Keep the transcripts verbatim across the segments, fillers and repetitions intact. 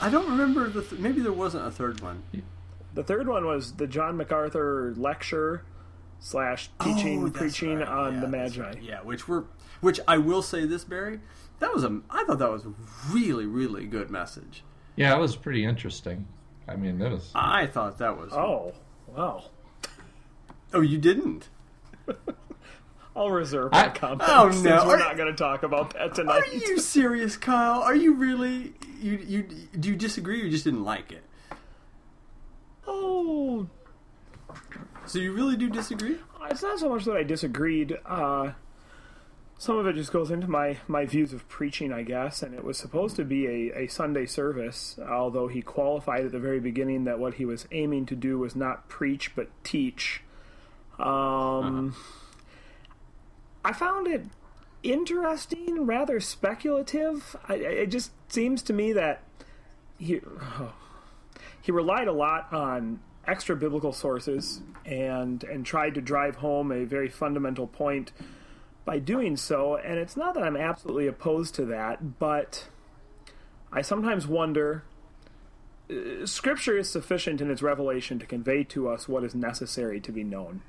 I don't remember the. Th- maybe there wasn't a third one. The third one was the John MacArthur lecture slash teaching, oh, preaching right. on yeah, the Magi. Right. Yeah, which were, which I will say this, Barry, that was a. I thought that was a really, really good message. Yeah, it was pretty interesting. I mean, it was. I thought that was. Oh, wow. Oh, you didn't? I'll reserve I, my comments oh, no. since we're Are, not going to talk about that tonight. Are you serious, Kyle? Are you really? You you do you disagree or you just didn't like it? Oh, so you really do disagree? It's not so much that I disagreed. Uh, some of it just goes into my, my views of preaching, I guess, and it was supposed to be a, a Sunday service, although he qualified at the very beginning that what he was aiming to do was not preach but teach. Um, uh-huh. I found it interesting, rather speculative. I, it just seems to me that he, oh, he relied a lot on extra biblical sources and and tried to drive home a very fundamental point by doing so. And it's not that I'm absolutely opposed to that, but I sometimes wonder, uh, Scripture is sufficient in its revelation to convey to us what is necessary to be known.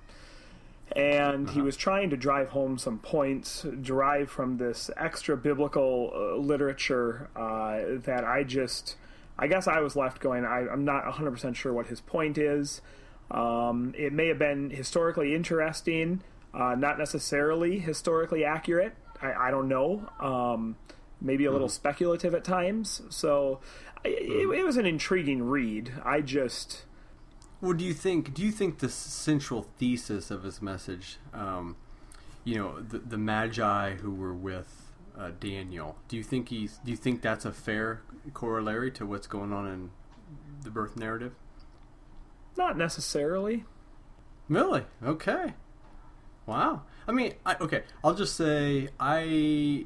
And uh-huh. he was trying to drive home some points derived from this extra biblical uh, literature uh, that I just, I guess I was left going, I, I'm not one hundred percent sure what his point is. Um, it may have been historically interesting, uh, not necessarily historically accurate. I, I don't know. Um, maybe a little mm-hmm. speculative at times. So I, it, it was an intriguing read. I just... Well, do you think? Do you think the central thesis of his message, um, you know, the, the Magi who were with uh, Daniel? Do you think he's? Do you think that's a fair corollary to what's going on in the birth narrative? Not necessarily. Really? Okay. Wow. I mean, I, okay. I'll just say I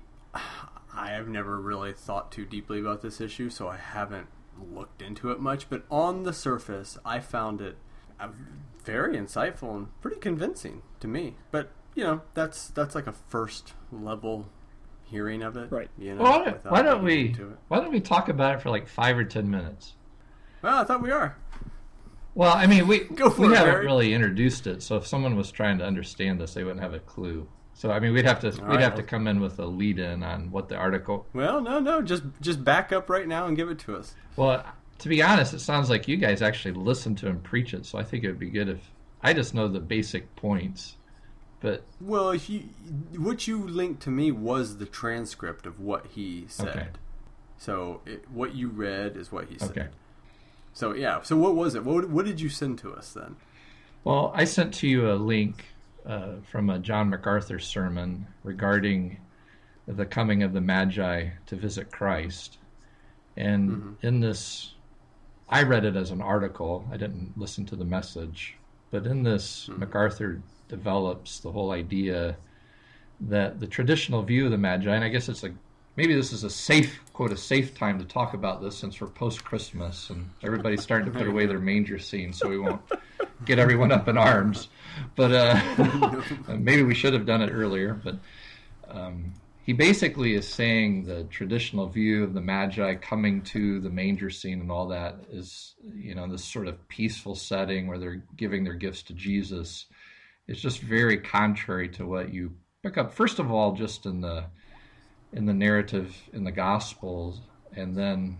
I have never really thought too deeply about this issue, so I haven't looked into it much, but on the surface I found it uh, very insightful and pretty convincing to me. But you know, that's that's like a first level hearing of it, right? You know, well, why, why don't we why don't we talk about it for like five or ten minutes? Well, I thought we are. Well, I mean, we Go for we it, haven't Barry. really introduced it, so if someone was trying to understand this, they wouldn't have a clue. So I mean, we'd have to All we'd right. have to come in with a lead in on what the article. Well, no, no, just just back up right now and give it to us. Well, to be honest, it sounds like you guys actually listen to him preach it, so I think it would be good if I just know the basic points. But well, if you what you linked to me was the transcript of what he said. Okay. So it, what you read is what he said. Okay. So yeah. So what was it? What what did you send to us then? Well, I sent to you a link uh, from a John MacArthur sermon regarding the coming of the Magi to visit Christ. And mm-hmm. in this, I read it as an article. I didn't listen to the message. But in this, mm-hmm. MacArthur develops the whole idea that the traditional view of the Magi, and I guess it's like, maybe this is a safe, quote, a safe time to talk about this since we're post-Christmas and everybody's starting to put away their manger scene so we won't get everyone up in arms. But uh, maybe we should have done it earlier. But um, he basically is saying the traditional view of the Magi coming to the manger scene and all that is, you know, this sort of peaceful setting where they're giving their gifts to Jesus. It's just very contrary to what you pick up, first of all, just in the in the narrative in the Gospels, and then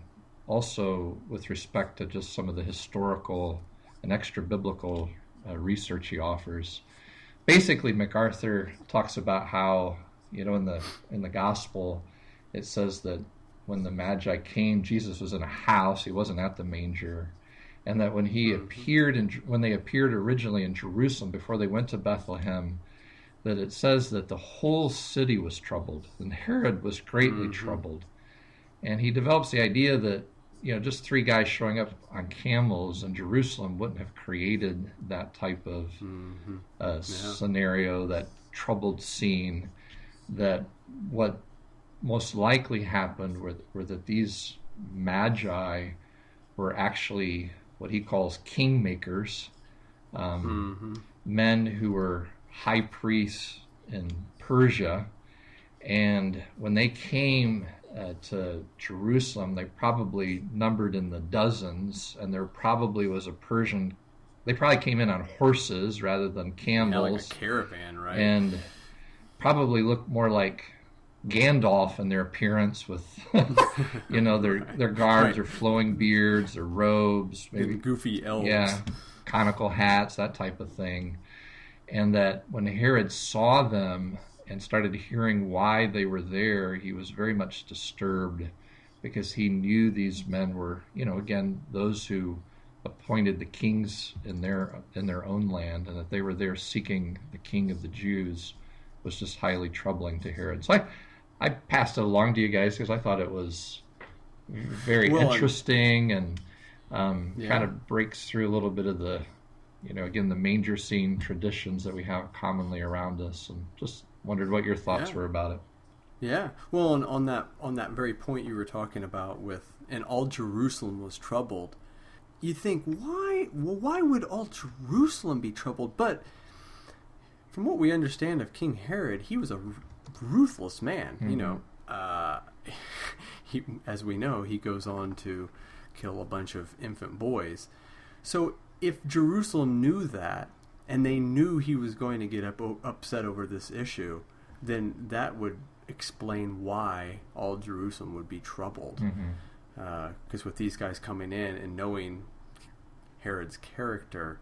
also with respect to just some of the historical and extra biblical uh, research he offers. Basically, MacArthur talks about how, you know, in the in the Gospel, it says that when the Magi came, Jesus was in a house; he wasn't at the manger, and that when he mm-hmm. appeared in when they appeared originally in Jerusalem before they went to Bethlehem, that it says that the whole city was troubled, and Herod was greatly mm-hmm. troubled. And he develops the idea that, you know, just three guys showing up on camels in Jerusalem wouldn't have created that type of mm-hmm. uh, yeah. scenario, that troubled scene, that what most likely happened were, were that these Magi were actually what he calls kingmakers, um, mm-hmm. men who were high priests in Persia, and when they came uh, to Jerusalem, they probably numbered in the dozens, and there probably was a Persian. They probably came in on horses rather than camels. Yeah, like a caravan, right? And probably looked more like Gandalf in their appearance, with you know their their garbs, right. their flowing beards, their robes, maybe goofy elves, yeah, conical hats, that type of thing. And that when Herod saw them and started hearing why they were there, he was very much disturbed, because he knew these men were, you know, again, those who appointed the kings in their in their own land, and that they were there seeking the king of the Jews was just highly troubling to Herod. So I, I passed it along to you guys because I thought it was very well, interesting and um, yeah. kind of breaks through a little bit of the, you know, again, the manger scene traditions that we have commonly around us, and just wondered what your thoughts yeah. were about it. Yeah. Well, on, on that on that very point you were talking about with, and all Jerusalem was troubled, you think, why, well, why would all Jerusalem be troubled? But from what we understand of King Herod, he was a ruthless man. Mm-hmm. You know, uh, he, as we know, he goes on to kill a bunch of infant boys. So if Jerusalem knew that, and they knew he was going to get up, upset over this issue, then that would explain why all Jerusalem would be troubled. Because mm-hmm. uh, with these guys coming in and knowing Herod's character,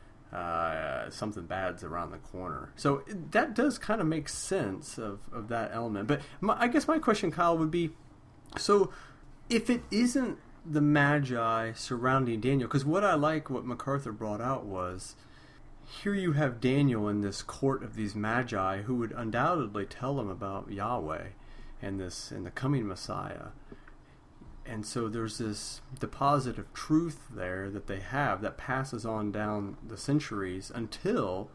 uh, something bad's around the corner. So that does kind of make sense of, of that element. But my, I guess my question, Kyle, would be, so if it isn't the Magi surrounding Daniel, because what I like, what MacArthur brought out was, here you have Daniel in this court of these Magi who would undoubtedly tell him about Yahweh and this and the coming Messiah. And so there's this deposit of truth there that they have that passes on down the centuries until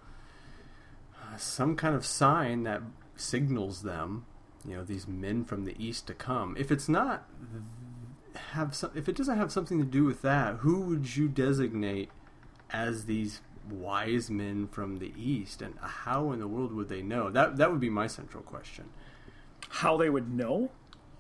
uh, some kind of sign that signals them, you know, these men from the east to come. If it's not have some, if it doesn't have something to do with that, who would you designate as these wise men from the east, and how in the world would they know? That that would be my central question. How they would know?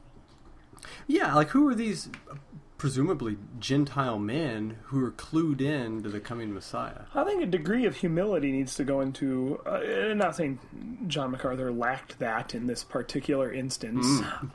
Yeah, like who are these presumably Gentile men who are clued in to the coming Messiah? I think a degree of humility needs to go into, uh, I'm not saying John MacArthur lacked that in this particular instance, mm.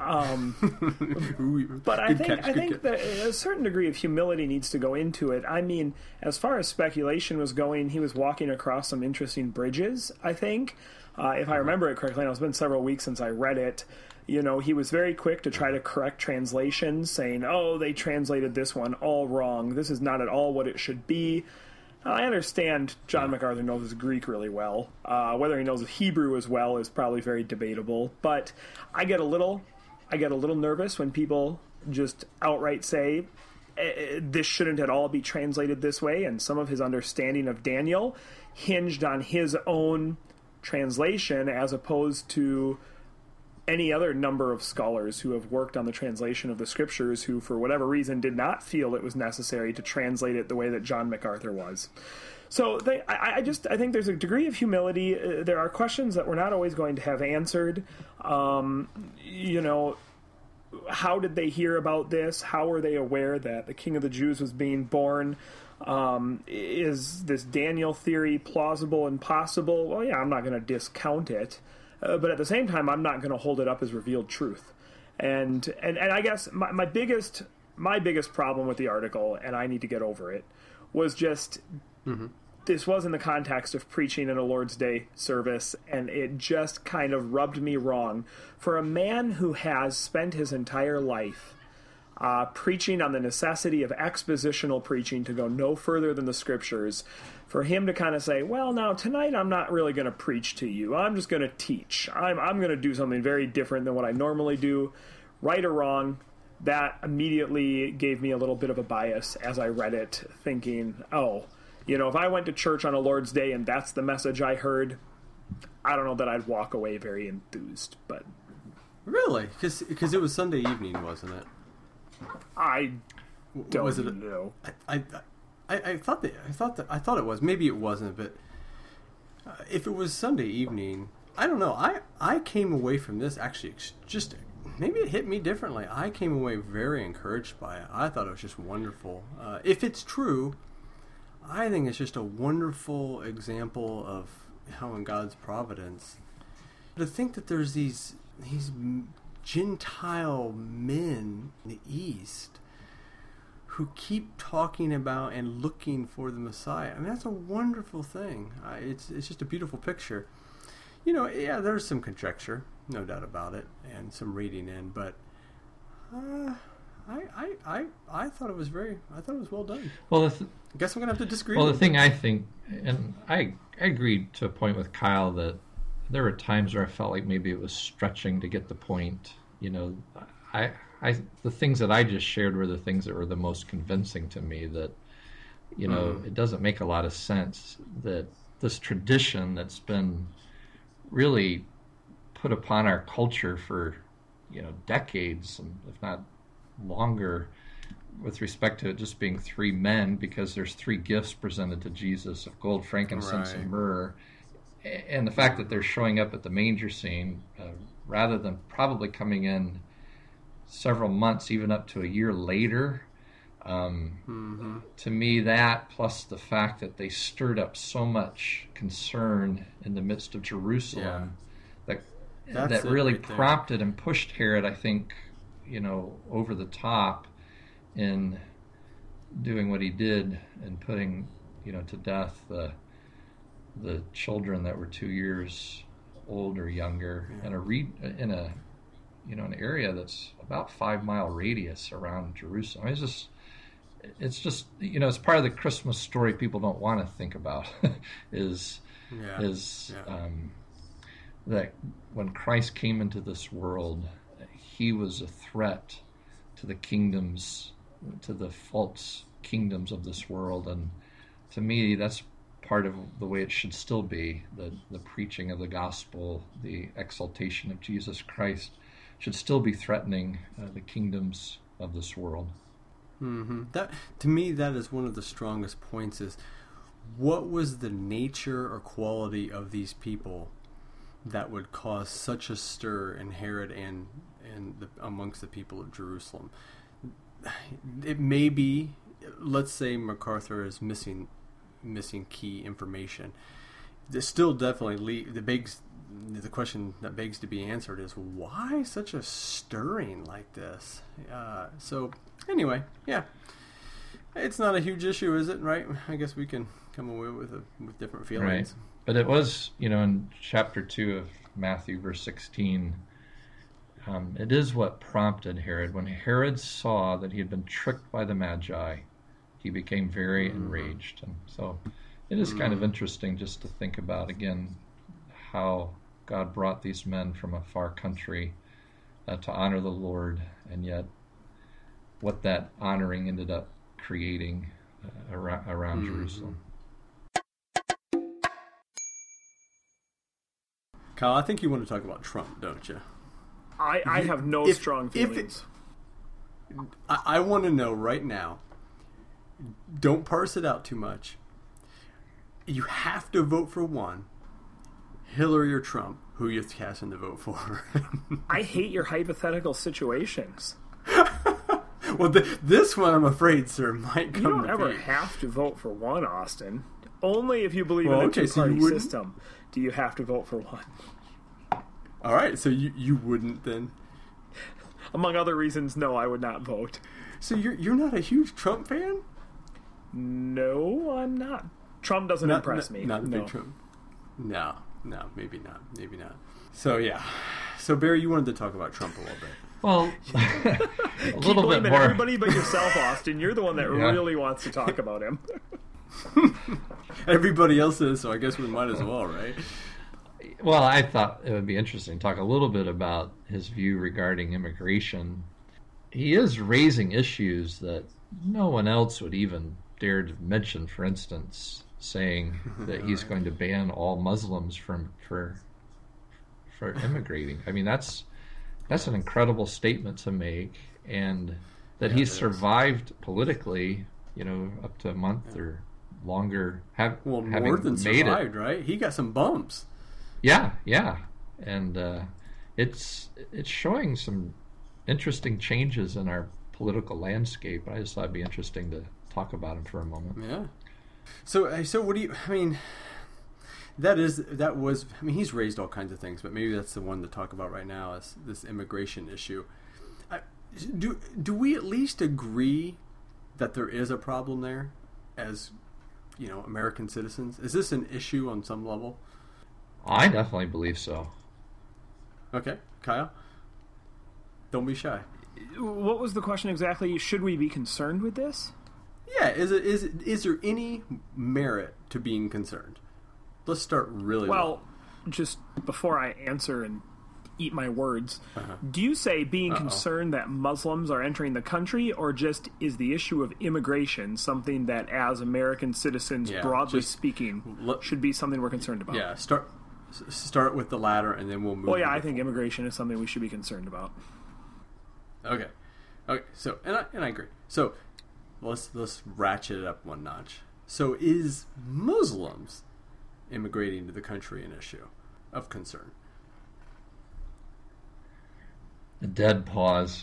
um, but I think, catch, I think that a certain degree of humility needs to go into it. I mean, as far as speculation was going, he was walking across some interesting bridges, I think. Uh, if I remember it correctly, and it's been several weeks since I read it, you know, he was very quick to try to correct translations, saying, oh, they translated this one all wrong. This is not at all what it should be. Now, I understand John MacArthur knows his Greek really well. Uh, whether he knows his Hebrew as well is probably very debatable. But I get a little, I get a little nervous when people just outright say, this shouldn't at all be translated this way. And some of his understanding of Daniel hinged on his own translation as opposed to any other number of scholars who have worked on the translation of the scriptures who, for whatever reason, did not feel it was necessary to translate it the way that John MacArthur was. So they, I, I just I think there's a degree of humility. Uh, there are questions that we're not always going to have answered. Um, you know, how did they hear about this? How were they aware that the King of the Jews was being born? Um, is this Daniel theory plausible and possible? Well, yeah, I'm not going to discount it. Uh, but at the same time, I'm not going to hold it up as revealed truth. And and, and I guess my, my biggest my biggest problem with the article, and I need to get over it, was just mm-hmm. this was in the context of preaching in a Lord's Day service, and it just kind of rubbed me wrong. For a man who has spent his entire life uh, preaching on the necessity of expositional preaching to go no further than the Scriptures, for him to kind of say, well, now, tonight I'm not really going to preach to you. I'm just going to teach. I'm, I'm going to do something very different than what I normally do. Right or wrong, that immediately gave me a little bit of a bias as I read it, thinking, oh, you know, if I went to church on a Lord's Day and that's the message I heard, I don't know that I'd walk away very enthused. But really? Because it was Sunday evening, wasn't it? I don't was it a, know. I... I I, I thought that I thought that I thought it was. Maybe it wasn't, but uh, if it was Sunday evening, I don't know. I, I came away from this actually just, maybe it hit me differently. I came away very encouraged by it. I thought it was just wonderful. Uh, if it's true, I think it's just a wonderful example of how in God's providence, to think that there's these these Gentile men in the East who keep talking about and looking for the Messiah. I mean, that's a wonderful thing. Uh, it's it's just a beautiful picture. You know, yeah, there's some conjecture, no doubt about it, and some reading in, but uh, I, I I I thought it was very, I thought it was well done. Well, the th- I guess I'm gonna have to disagree. Well, the with thing you. I think, and I, I agreed to a point with Kyle that there were times where I felt like maybe it was stretching to get the point. You know, I, I, the things that I just shared were the things that were the most convincing to me. That, you know, mm. it doesn't make a lot of sense that this tradition that's been really put upon our culture for, you know, decades, if not longer, with respect to it just being three men, because there's three gifts presented to Jesus of gold, frankincense, right. and myrrh. And the fact that they're showing up at the manger scene, uh, rather than probably coming in several months, even up to a year later, um, mm-hmm. to me that, plus the fact that they stirred up so much concern in the midst of Jerusalem, yeah. that that really right prompted and pushed Herod, I think, you know, over the top in doing what he did and putting, you know, to death the the children that were two years old or younger yeah. in a re, in a you know an area that's about five mile radius around Jerusalem. I mean, it's just it's just you know it's part of the Christmas story people don't want to think about is yeah. is yeah. Um, that when Christ came into this world, he was a threat to the kingdoms, to the false kingdoms of this world, and to me that's part of the way it should still be. The the preaching of the gospel, the exaltation of Jesus Christ should still be threatening uh, the kingdoms of this world. Mm-hmm. That, to me, that is one of the strongest points, is what was the nature or quality of these people that would cause such a stir in Herod and, and the, amongst the people of Jerusalem. It may be, let's say MacArthur is missing missing key information. There's still definitely le- the begs the question that begs to be answered is, why such a stirring like this? Uh, so anyway, yeah, it's not a huge issue, is it? Right? I guess we can come away with a, with different feelings. Right. But it was, you know, in chapter two of Matthew, verse sixteen. Um, it is what prompted Herod. When Herod saw that he had been tricked by the Magi, he became very mm-hmm. enraged. And so it is mm-hmm. kind of interesting just to think about, again, how God brought these men from a far country uh, to honor the Lord, and yet what that honoring ended up creating uh, around, around mm-hmm. Jerusalem. Kyle, I think you want to talk about Trump, don't you? I, I have no if, strong feelings. If it, I, I want to know right now, don't parse it out too much. You have to vote for one, Hillary or Trump. Who you casting the vote for? I hate your hypothetical situations. Well, th- this one, I'm afraid, sir, might come You don't to ever be. have to vote for one, Austin. Only if you believe well, in a okay, two-party so system do you have to vote for one. All right, so you, you wouldn't then? Among other reasons, no, I would not vote. So you're you're not a huge Trump fan? No, I'm not. Trump doesn't not, impress not, me. Not a no. big Trump. No, no, maybe not, maybe not. So yeah, so Barry, you wanted to talk about Trump a little bit. Well, a Keep little bit more. Everybody but yourself, Austin. You're the one that yeah. really wants to talk about him. Everybody else is, so I guess we might as well, right? Well, I thought it would be interesting to talk a little bit about his view regarding immigration. He is raising issues that no one else would even dare to mention. For instance, saying that he's going to ban all Muslims from for for immigrating. I mean, that's that's an incredible statement to make, and that yeah, he's survived politically, you know, up to a month yeah. or longer. Have well, having more than made survived, it. right? He got some bumps. Yeah, yeah, and uh, it's it's showing some interesting changes in our political landscape. I just thought it'd be interesting to talk about them for a moment. Yeah. So, uh, so what do you? I mean, that is that was. I mean, he's raised all kinds of things, but maybe that's the one to talk about right now is this immigration issue. I, do do we at least agree that there is a problem there, as you know, American citizens? Is this an issue on some level? I definitely believe so. Okay, Kyle, don't be shy. What was the question exactly? Should we be concerned with this? Yeah, is it is it, is there any merit to being concerned? Let's start really well. Well, just before I answer and eat my words, uh-huh. do you say being Uh-oh. concerned that Muslims are entering the country, or just is the issue of immigration something that, as American citizens, Yeah, broadly just speaking, let- should be something we're concerned about? Yeah, start start with the latter, and then we'll move. Well, yeah, to I the think former. immigration is something we should be concerned about. Okay, okay. So, and I and I agree. So, let's let's ratchet it up one notch. So, is Muslims immigrating to the country an issue of concern? A dead pause.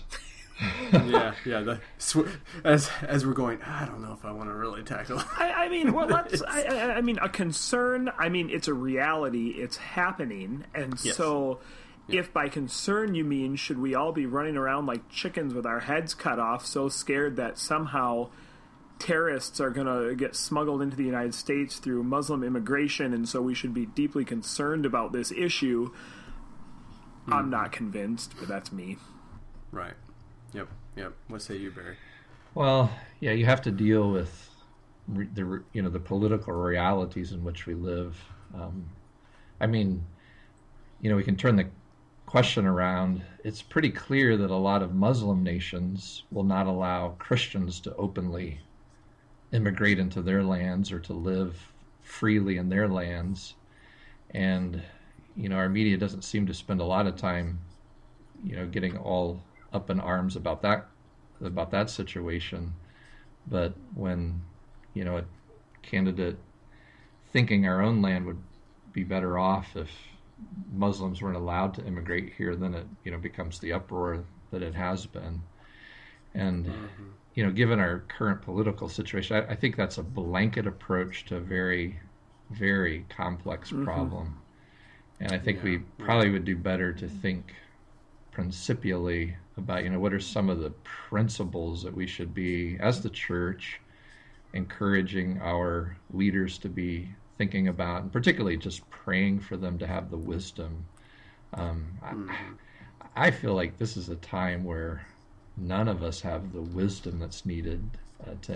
yeah, yeah. The, sw- as as we're going, I don't know if I want to really tackle. I, I mean, well, let's. I, I, I mean, a concern. I mean, it's a reality. It's happening, and Yes. so, if by concern you mean should we all be running around like chickens with our heads cut off, so scared that somehow terrorists are going to get smuggled into the United States through Muslim immigration, and so we should be deeply concerned about this issue? Mm-hmm. I'm not convinced, but that's me. Right. Yep. Yep. What say you, Barry? Well, yeah, you have to deal with re- the re- you know the political realities in which we live. Um, I mean, you know, we can turn the question around. It's pretty clear that a lot of Muslim nations will not allow Christians to openly immigrate into their lands or to live freely in their lands. And, you know, our media doesn't seem to spend a lot of time, you know, getting all up in arms about that about that situation. But when, you know, a candidate thinking our own land would be better off if Muslims weren't allowed to immigrate here, then it, you know, becomes the uproar that it has been. And, mm-hmm. you know, given our current political situation, I, I think that's a blanket approach to a very, very complex mm-hmm. problem. And I think yeah, we probably yeah. would do better to think principially about, you know, what are some of the principles that we should be, as the church, encouraging our leaders to be thinking about, and particularly just praying for them to have the wisdom. Um, mm-hmm. I, I feel like this is a time where none of us have the wisdom that's needed uh, to,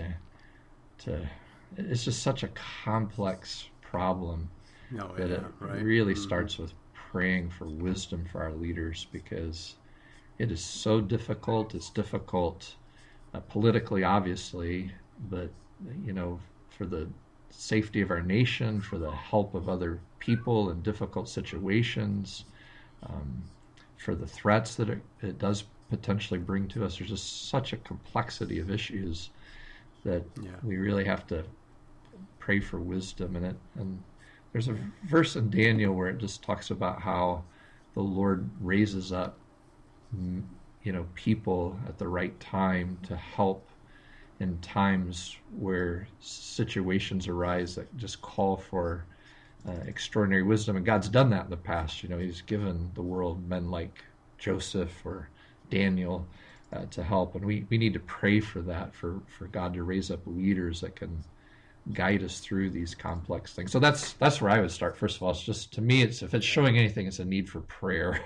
to, it's just such a complex problem oh, that yeah, it right? really mm-hmm. starts with praying for wisdom for our leaders, because it is so difficult. It's difficult uh, politically, obviously, but, you know, for the safety of our nation, for the help of other people in difficult situations, um, for the threats that it, it does potentially bring to us. There's just such a complexity of issues that yeah. we really have to pray for wisdom in it. And there's a verse in Daniel where it just talks about how the Lord raises up, you know, people at the right time to help in times where situations arise that just call for uh, extraordinary wisdom. And God's done that in the past. You know, he's given the world men like Joseph or Daniel uh, to help. And we, we need to pray for that, for, for God to raise up leaders that can guide us through these complex things. So that's that's where I would start. First of all, it's just, to me, it's if it's showing anything, it's a need for prayer.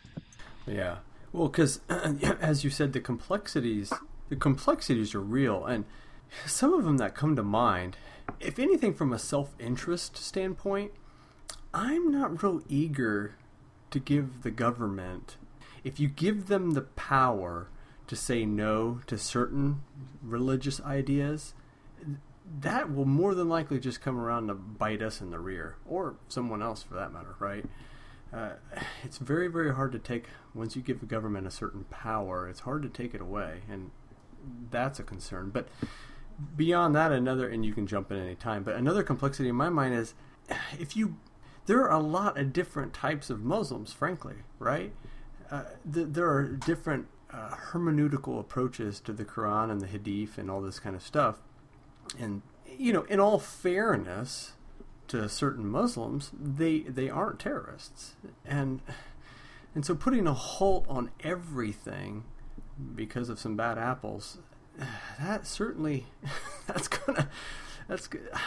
Yeah. Well, because as you said, the complexities the complexities are real, and some of them that come to mind, if anything, from a self-interest standpoint, I'm not real eager to give the government, if you give them the power to say no to certain religious ideas, that will more than likely just come around to bite us in the rear, or someone else for that matter, right? Uh, it's very, very hard to take, once you give the government a certain power, it's hard to take it away, and that's a concern. But beyond that, another, and you can jump in any time, but another complexity in my mind is, if you, there are a lot of different types of Muslims, frankly, right? Uh, th- there are different uh, hermeneutical approaches to the Quran and the Hadith and all this kind of stuff. And, you know, in all fairness to certain Muslims, they they aren't terrorists. And and so putting a halt on everything because of some bad apples, that certainly, that's gonna, that's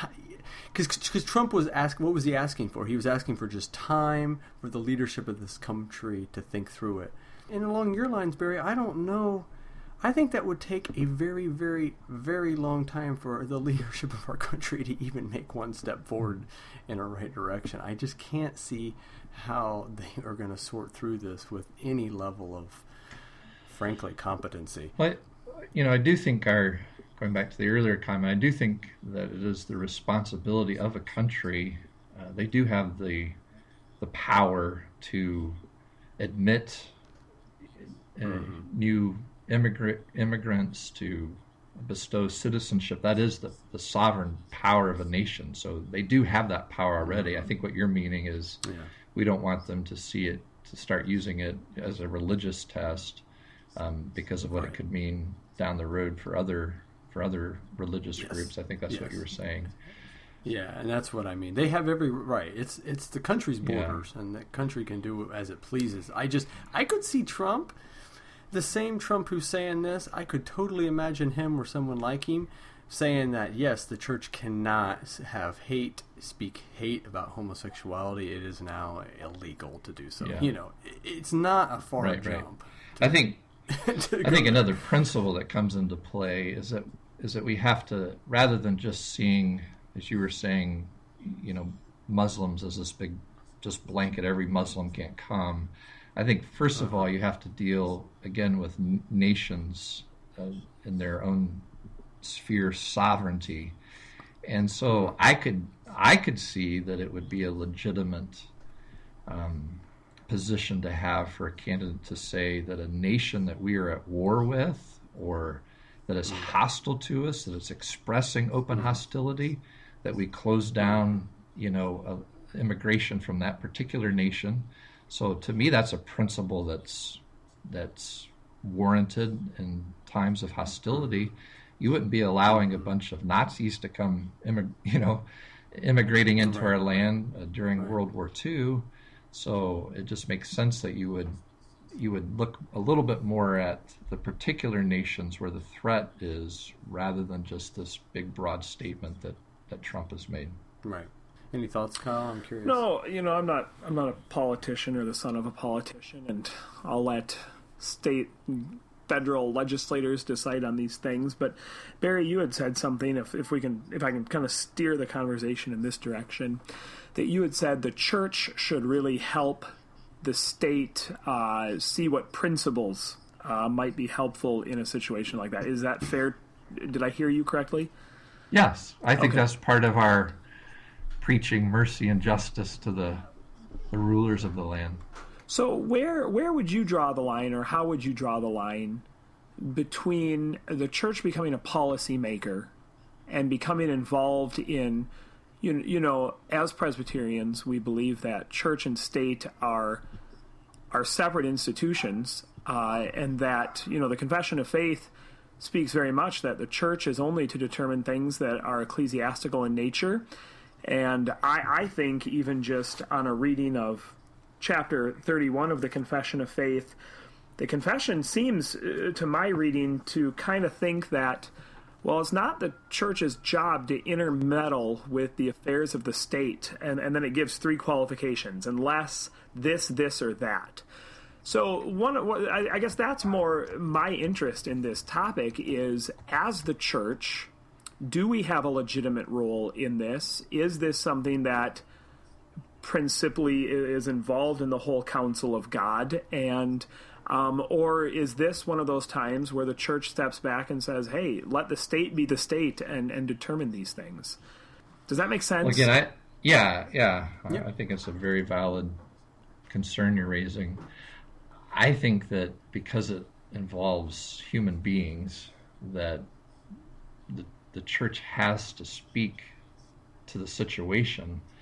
because Trump was asking, what was he asking for? He was asking for just time for the leadership of this country to think through it. And along your lines, Barry, I don't know. I think that would take a very, very, very long time for the leadership of our country to even make one step forward in a right direction. I just can't see how they are going to sort through this with any level of, frankly, competency. Well, you know, I do think our, going back to the earlier comment, I do think that it is the responsibility of a country. Uh, they do have the the power to admit uh, mm-hmm. new immigrant immigrants, to bestow citizenship. That is the, the sovereign power of a nation. So they do have that power already. Mm-hmm. I think what you're meaning is yeah. we don't want them to see it, to start using it as a religious test um, because of what right. it could mean down the road for other for other religious yes. groups. I think that's yes. what you were saying. Yeah, and that's what I mean. They have every right. It's it's the country's borders, yeah. and the country can do as it pleases. I just I could see Trump, the same Trump who's saying this. I could totally imagine him or someone like him saying that yes, the church cannot have hate, speak hate about homosexuality. It is now illegal to do so. Yeah. You know, it's not a far right, jump. Right. I think. I think another principle that comes into play is that is that we have to, rather than just seeing, as you were saying, you know, Muslims as this big, just blanket, every Muslim can't come. I think first of all, you have to deal again with n- nations uh, in their own sphere sovereignty, and so I could I could see that it would be a legitimate Um, position to have for a candidate to say that a nation that we are at war with, or that is hostile to us, that is expressing open hostility, that we close down, you know, uh, immigration from that particular nation. So to me, that's a principle that's that's warranted in times of hostility. You wouldn't be allowing a bunch of Nazis to come, immig- you know, immigrating into right. our land uh, during right. World War Two. So it just makes sense that you would you would look a little bit more at the particular nations where the threat is, rather than just this big broad statement that, that Trump has made. Right. Any thoughts, Kyle? I'm curious. No, you know, I'm not I'm not a politician or the son of a politician, and I'll let state federal legislators decide on these things. But Barry, you had said something, if if we can if I can kind of steer the conversation in this direction, that you had said the church should really help the state uh, see what principles uh, might be helpful in a situation like that. Is that fair? Did I hear you correctly? Yes, I think okay. that's part of our preaching mercy and justice to the the rulers of the land. So where where would you draw the line, or how would you draw the line between the church becoming a policymaker and becoming involved in, you, you know, as Presbyterians, we believe that church and state are are separate institutions, uh, and that, you know, the Confession of Faith speaks very much that the church is only to determine things that are ecclesiastical in nature. And I, I think even just on a reading of chapter thirty-one of the Confession of Faith, the confession seems, uh, to my reading, to kind of think that, well, it's not the church's job to intermeddle with the affairs of the state, and, and then it gives three qualifications, unless this, this, or that. So one, I, I guess that's more my interest in this topic is, as the church, do we have a legitimate role in this? Is this something that principally is involved in the whole counsel of God, and um, or is this one of those times where the church steps back and says, hey, let the state be the state and, and determine these things? Does that make sense? Well, again, I, yeah, yeah, yeah. I think it's a very valid concern you're raising. I think that because it involves human beings, that the, the church has to speak to the situation.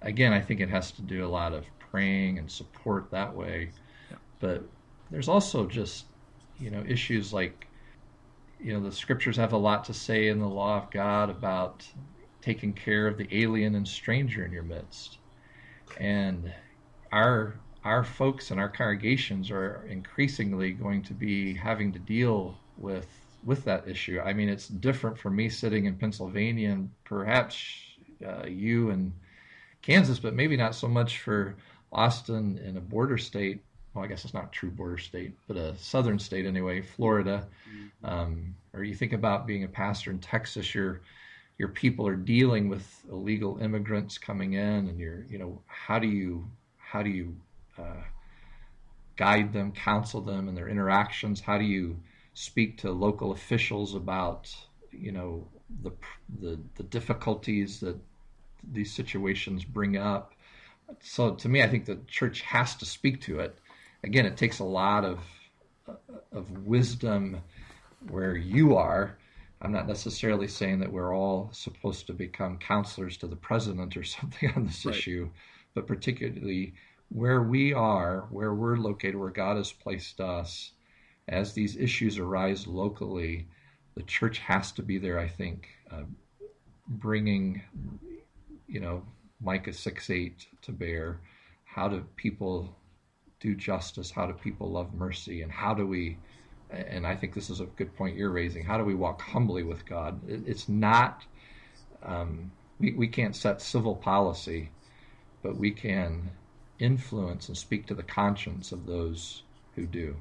again, I think it has to do a lot of praying and support that way. Yeah. But there's also just, you know, issues like, you know, the scriptures have a lot to say in the law of God about taking care of the alien and stranger in your midst. And our our folks and our congregations are increasingly going to be having to deal with with that issue. I mean, it's different for me sitting in Pennsylvania and perhaps uh, you in Kansas, but maybe not so much for Austin in a border state. Well, I guess it's not a true border state, but a southern state anyway, Florida. Um, or you think about being a pastor in Texas, your your people are dealing with illegal immigrants coming in, and you're, you know, how do you how do you uh, guide them, counsel them in their interactions? How do you speak to local officials about, you know, the the, the difficulties that these situations bring up? So to me, I think the church has to speak to it. Again, it takes a lot of of wisdom where you are. I'm not necessarily saying that we're all supposed to become counselors to the president or something on this right. issue, but particularly where we are, where we're located, where God has placed us, as these issues arise locally, the church has to be there, I think, uh, bringing, you know, Micah six eight to bear. How do people do justice? How do people love mercy? And how do we, and I think this is a good point you're raising, how do we walk humbly with God? It's not, um, we, we can't set civil policy, but we can influence and speak to the conscience of those who do.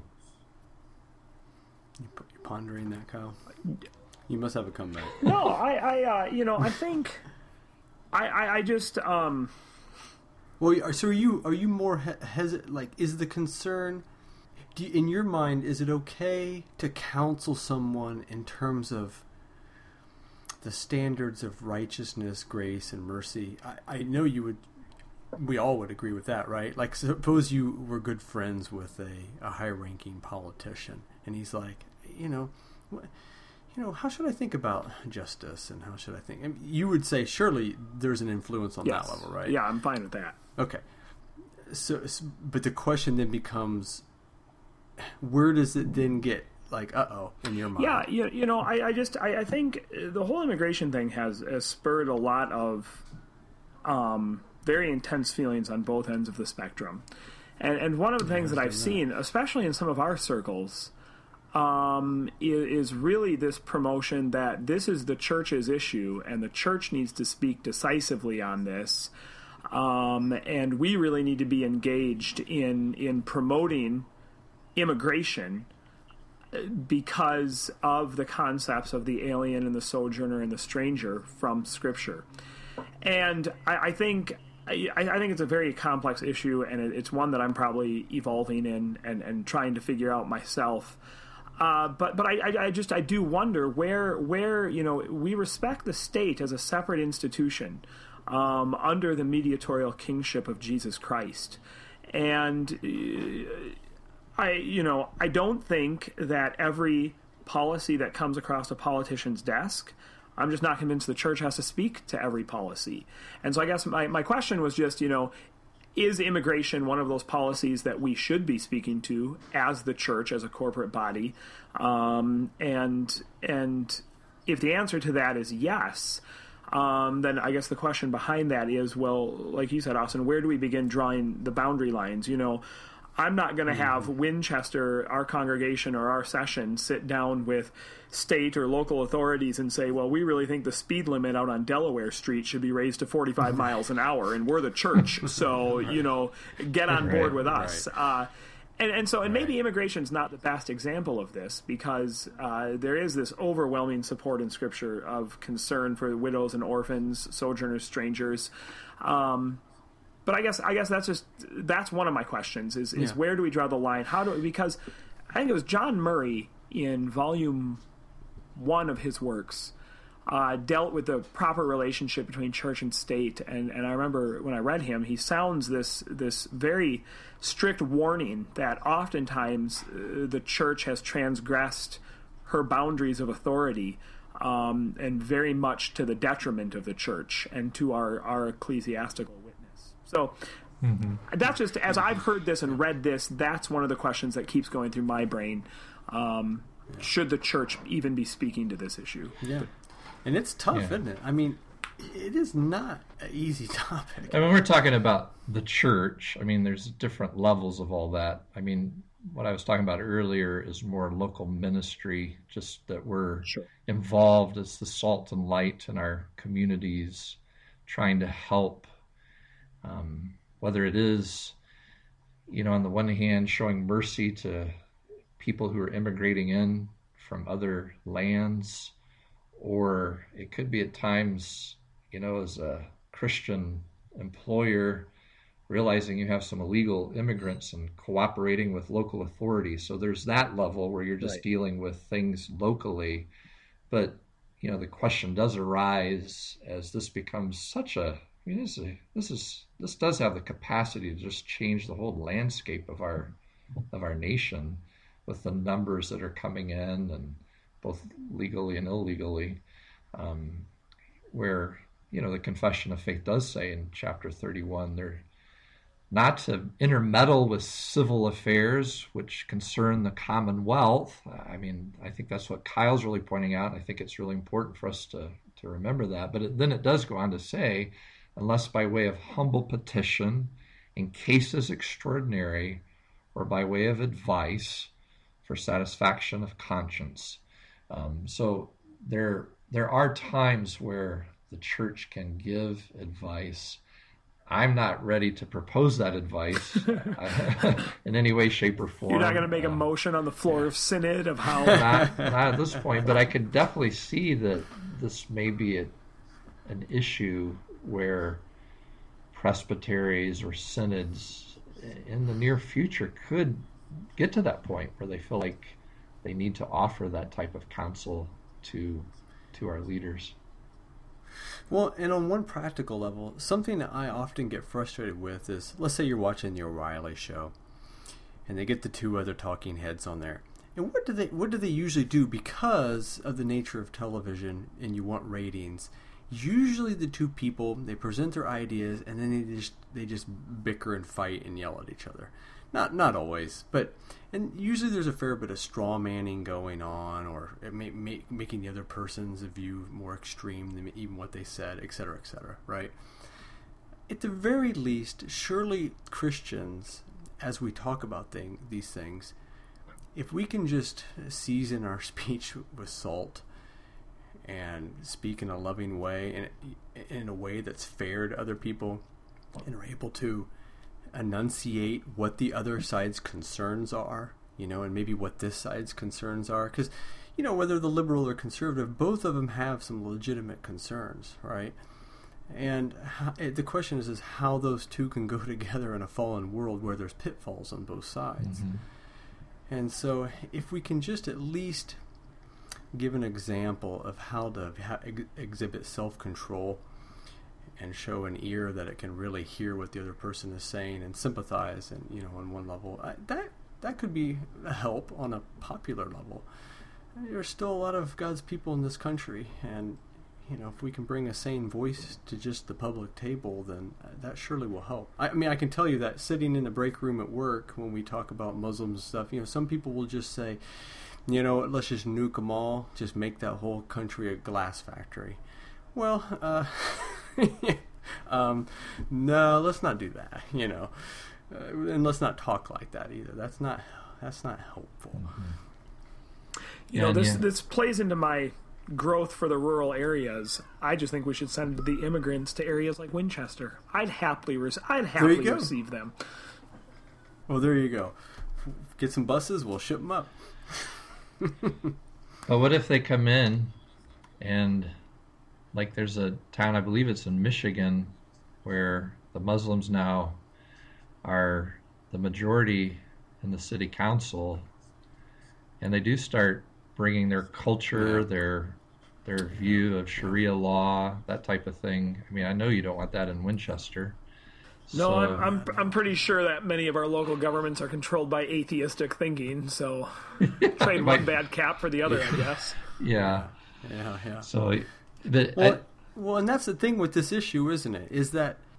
You're pondering that, Kyle? You must have a comeback. No, I, I uh, you know, I think, I, I, I just, um... Well, so are you, are you more hesitant, like, is the concern, do you, in your mind, is it okay to counsel someone in terms of the standards of righteousness, grace, and mercy? I, I know you would, we all would agree with that, right? Like, suppose you were good friends with a, a high-ranking politician, and he's like, you know, what, you know, how should I think about justice, and how should I think? And you would say, surely there's an influence on yes. that level, right? Yeah, I'm fine with that. Okay. So, but the question then becomes, where does it then get, like, uh-oh, in your mind? Yeah, you, you know, I, I just, I, I think the whole immigration thing has, has spurred a lot of um, very intense feelings on both ends of the spectrum. And, and one of the things yeah, that I've seen, that. especially in some of our circles, um, is, is really this promotion that this is the church's issue, and the church needs to speak decisively on this. Um, and we really need to be engaged in, in promoting immigration because of the concepts of the alien and the sojourner and the stranger from Scripture. And I, I think I, I think it's a very complex issue, and it, it's one that I'm probably evolving in and, and trying to figure out myself. Uh, but but I, I just I do wonder where where you know we respect the state as a separate institution um, under the mediatorial kingship of Jesus Christ, and uh, I you know I don't think that every policy that comes across a politician's desk, I'm just not convinced the church has to speak to every policy. And so I guess my, my question was just, you know, is immigration one of those policies that we should be speaking to as the church, as a corporate body? Um, and and if the answer to that is yes, um, then I guess the question behind that is, well, like you said, Austin, where do we begin drawing the boundary lines? You know, I'm not going to have Winchester, our congregation or our session, sit down with state or local authorities and say, well, we really think the speed limit out on Delaware Street should be raised to forty-five miles an hour, and we're the church, so, right. you know, get on board with us. Right. Uh, and, and so, and maybe immigration's not the best example of this, because uh, there is this overwhelming support in Scripture of concern for widows and orphans, sojourners, strangers. Um But I guess I guess that's just that's one of my questions is, is yeah. where do we draw the line? How do we, because I think it was John Murray in volume one of his works uh, dealt with the proper relationship between church and state, and, and I remember when I read him, he sounds this this very strict warning that oftentimes uh, the church has transgressed her boundaries of authority, um, and very much to the detriment of the church and to our, our ecclesiastical witness. So mm-hmm. that's just, as I've heard this and read this, that's one of the questions that keeps going through my brain. Um, yeah. Should the church even be speaking to this issue? Yeah. But, and it's tough, yeah. isn't it? I mean, it is not an easy topic. I mean, we're talking about the church. I mean, there's different levels of all that. I mean, what I was talking about earlier is more local ministry, just that we're sure. involved as the salt and light in our communities, trying to help, um, whether it is, you know, on the one hand, showing mercy to people who are immigrating in from other lands, or it could be at times, you know, as a Christian employer, realizing you have some illegal immigrants and cooperating with local authorities. So there's that level where you're just right. dealing with things locally. But, you know, the question does arise as this becomes such a, I mean, this is, this is, this does have the capacity to just change the whole landscape of our, of our nation with the numbers that are coming in, and both legally and illegally, um, where, you know, the Confession of Faith does say in chapter thirty-one, they're not to intermeddle with civil affairs which concern the commonwealth. I mean, I think that's what Kyle's really pointing out. I think it's really important for us to, to remember that. But it, then it does go on to say, unless by way of humble petition, in cases extraordinary, or by way of advice for satisfaction of conscience. Um, so there, there are times where the church can give advice. I'm not ready to propose that advice in any way, shape, or form. You're not going to make uh, a motion on the floor of synod of how... Not, not at this point, but I could definitely see that this may be a, an issue where presbyteries or synods in the near future could get to that point where they feel like they need to offer that type of counsel to to our leaders. Well, and on one practical level, something that I often get frustrated with is, let's say you're watching the O'Reilly show, and they get the two other talking heads on there. And what do they what do they usually do because of the nature of television and you want ratings? Usually the two people, they present their ideas, and then they just they just bicker and fight and yell at each other. Not not always, but and usually there's a fair bit of straw manning going on, or it may, may, making the other person's view more extreme than even what they said, et cetera, et cetera, right? At the very least, surely Christians, as we talk about thing, these things, if we can just season our speech with salt and speak in a loving way and in a way that's fair to other people, and are able to enunciate what the other side's concerns are, you know, and maybe what this side's concerns are, because, you know, whether the liberal or conservative, both of them have some legitimate concerns, right? And how, the question is, is how those two can go together in a fallen world where there's pitfalls on both sides. Mm-hmm. And so if we can just at least give an example of how to how, ex- exhibit self-control and show an ear that it can really hear what the other person is saying and sympathize, and, you know, on one level, I, that that could be a help on a popular level. There's still a lot of God's people in this country, and, you know, if we can bring a sane voice to just the public table, then that surely will help. I, I mean, I can tell you that sitting in the break room at work when we talk about Muslims and stuff, you know, some people will just say, you know, let's just nuke them all, just make that whole country a glass factory. Well, uh... um, no, let's not do that, you know, uh, and let's not talk like that either. That's not, that's not helpful. Mm-hmm. You yeah, know, this, yeah. this plays into my growth for the rural areas. I just think we should send the immigrants to areas like Winchester. I'd happily, re- I'd happily receive them. Well, there you go. Get some buses, we'll ship them up. But what if they come in and, like, there's a town, I believe it's in Michigan, where the Muslims now are the majority in the city council, and they do start bringing their culture, yeah. their their view of Sharia law, that type of thing. I mean, I know you don't want that in Winchester. No, so, I'm, I'm I'm pretty sure that many of our local governments are controlled by atheistic thinking, so trade one bad cap for the other, I guess. Yeah. Yeah, yeah. So... But well, I, well, and that's the thing with this issue, isn't it? Is that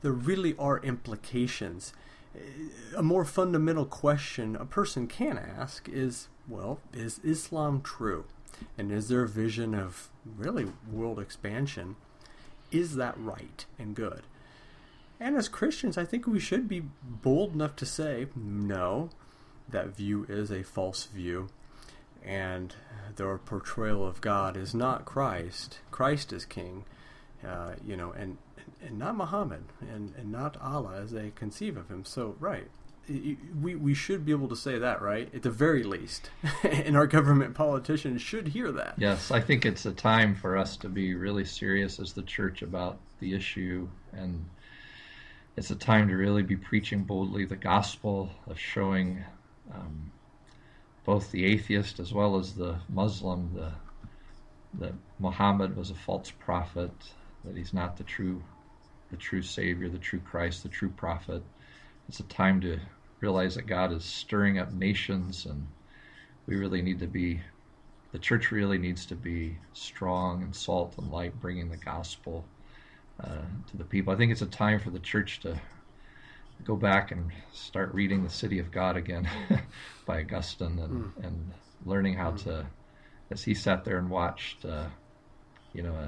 there really are implications. A more fundamental question a person can ask is, well, is Islam true? And is their vision of really world expansion, is that right and good? And as Christians, I think we should be bold enough to say, no, that view is a false view. And their portrayal of God is not Christ. Christ is king, uh, you know, and, and not Muhammad, and, and not Allah as they conceive of him. So, right, we we should be able to say that, right? At the very least. And our government politicians should hear that. Yes, I think it's a time for us to be really serious as the church about the issue, and it's a time to really be preaching boldly the gospel, of showing um, both the atheist as well as the Muslim the, that Muhammad was a false prophet, that he's not the true the true Savior, the true Christ, the true prophet. It's a time to realize that God is stirring up nations, and we really need to be, the church really needs to be strong and salt and light, bringing the gospel uh, to the people. I think it's a time for the church to go back and start reading The City of God again by Augustine, and, mm. and learning how mm. to, as he sat there and watched, uh, you know, a,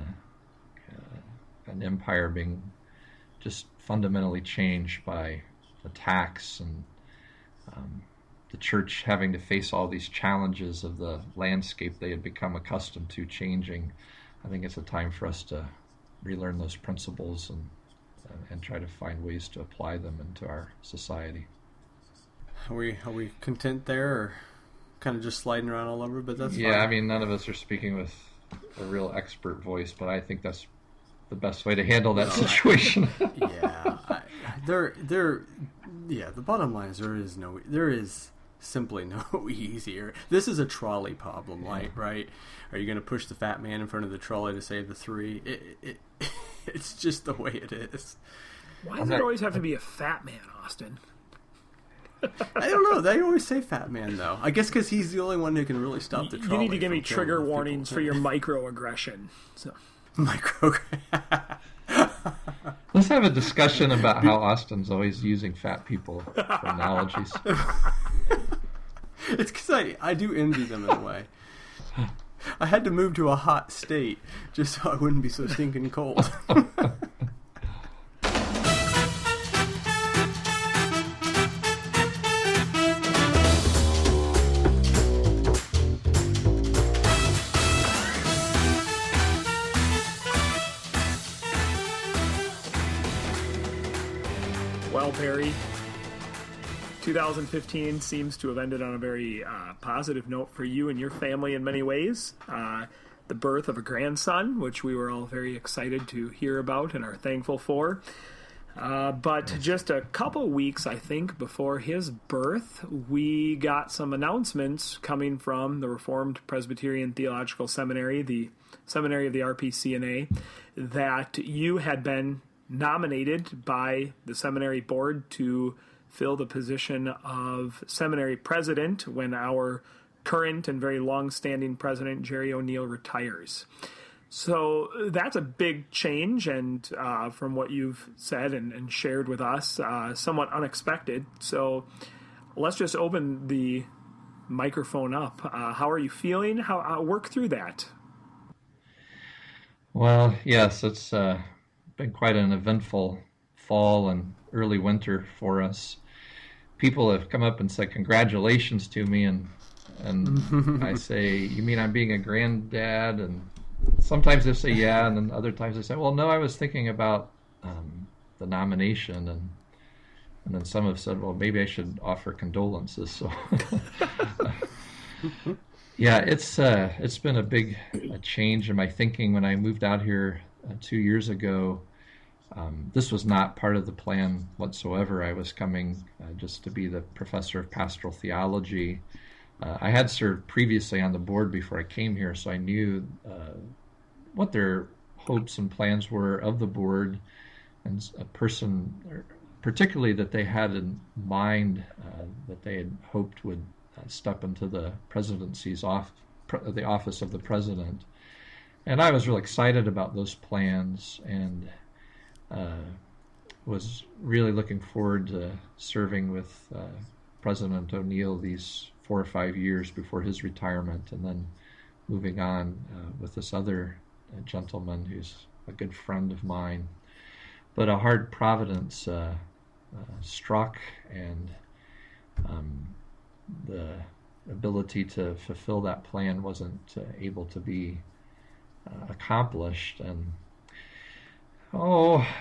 a, an empire being just fundamentally changed by attacks, and um, the church having to face all these challenges of the landscape they had become accustomed to changing. I think it's a time for us to relearn those principles and uh, and try to find ways to apply them into our society. Are we are we content there, or kind of just sliding around all over? But that's yeah. fine. I mean, none of us are speaking with a real expert voice, but I think that's the best way to handle that no, situation. yeah, I, there, there, yeah. The bottom line is there is no, there is simply no easier. This is a trolley problem, like yeah. right? Are you going to push the fat man in front of the trolley to save the three? It, it, it's just the way it is. Why does it always have to be a fat man, Austin? I don't know. They always say fat man, though. I guess because he's the only one who can really stop the trolley. You need to give me trigger warnings for your microaggression. So. Micro. Let's have a discussion about how Austin's always using fat people for analogies. It's because I, I do envy them in a way. I had to move to a hot state just so I wouldn't be so stinking cold. Well, Perry, two thousand fifteen seems to have ended on a very uh, positive note for you and your family in many ways. Uh, the birth of a grandson, which we were all very excited to hear about and are thankful for. Uh, but just a couple weeks, I think, before his birth, we got some announcements coming from the Reformed Presbyterian Theological Seminary, the seminary of the R P C N A, that you had been nominated by the seminary board to fill the position of seminary president when our current and very long-standing president, Jerry O'Neill, retires. So that's a big change, and uh, from what you've said and, and shared with us, uh, somewhat unexpected. So let's just open the microphone up. Uh, how are you feeling? How uh, work through that? Well, yes, it's uh, been quite an eventful fall and early winter for us. People have come up and said congratulations to me, and and I say, you mean I'm being a granddad? And sometimes they say yeah, and then other times they say, well, no, I was thinking about um, the nomination, and and then some have said, well, maybe I should offer condolences. So yeah, it's uh, it's been a big a change in my thinking. When I moved out here uh, two years ago, um, this was not part of the plan whatsoever. I was coming uh, just to be the professor of pastoral theology. Uh, I had served previously on the board before I came here, so I knew uh, what their hopes and plans were of the board, and a person, particularly that they had in mind, uh, that they had hoped would uh, step into the presidency's off, pre- the office of the president. And I was really excited about those plans, and uh, was really looking forward to serving with uh, President O'Neill these four or five years before his retirement, and then moving on uh, with this other uh, gentleman who's a good friend of mine. But a hard providence uh, uh, struck, and um, the ability to fulfill that plan wasn't uh, able to be uh, accomplished. And oh, uh,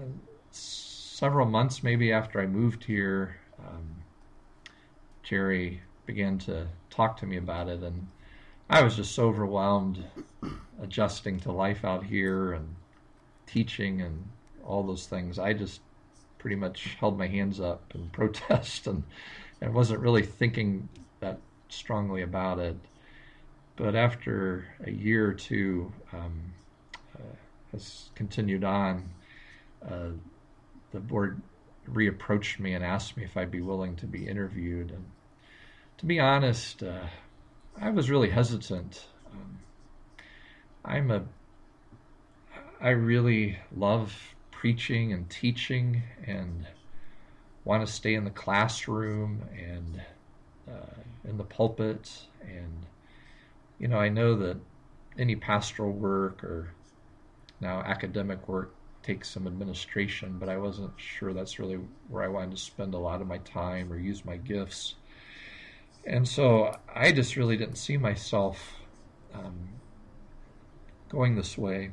several months maybe after I moved here, um, Jerry began to talk to me about it, and I was just so overwhelmed adjusting to life out here and teaching and all those things. I just pretty much held my hands up and protest, and, and wasn't really thinking that strongly about it. But after a year or two um, uh, has continued on, uh, the board reapproached me and asked me if I'd be willing to be interviewed. And to be honest, uh, I was really hesitant. Um, I'm a, I really love preaching and teaching and want to stay in the classroom and uh, in the pulpit. And, you know, I know that any pastoral work or now academic work takes some administration, but I wasn't sure that's really where I wanted to spend a lot of my time or use my gifts. And so I just really didn't see myself um, going this way.